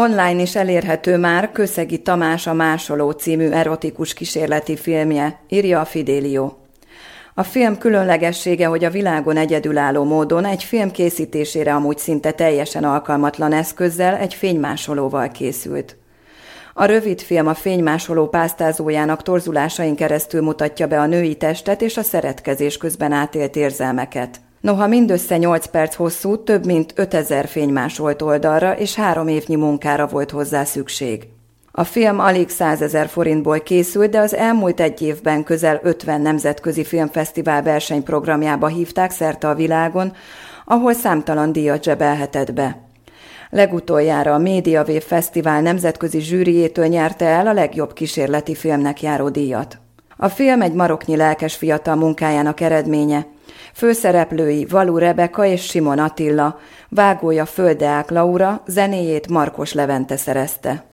Online is elérhető már Kőszegi Tamás A másoló című erotikus kísérleti filmje, írja a Fidelio. A film különlegessége, hogy a világon egyedülálló módon egy film készítésére amúgy szinte teljesen alkalmatlan eszközzel, egy fénymásolóval készült. A rövidfilm a fénymásoló pásztázójának torzulásain keresztül mutatja be a női testet és a szeretkezés közben átélt érzelmeket. Noha mindössze 8 perc hosszú, több mint 5000 fénymásolt oldalra és 3 évnyi munkára volt hozzá szükség. A film alig 100 000 forintból készült, de az elmúlt egy évben közel 50 nemzetközi filmfesztivál versenyprogramjába hívták szerte a világon, ahol számtalan díjat zsebelhetett be. Legutoljára a Mediawave Fesztivál nemzetközi zsűrijétől nyerte el a legjobb kísérleti filmnek járó díjat. A film egy maroknyi lelkes fiatal munkájának eredménye. Főszereplői Valú Rebeka és Simon Attila, vágója Földeák Laura, zenéjét Markos Levente szerezte.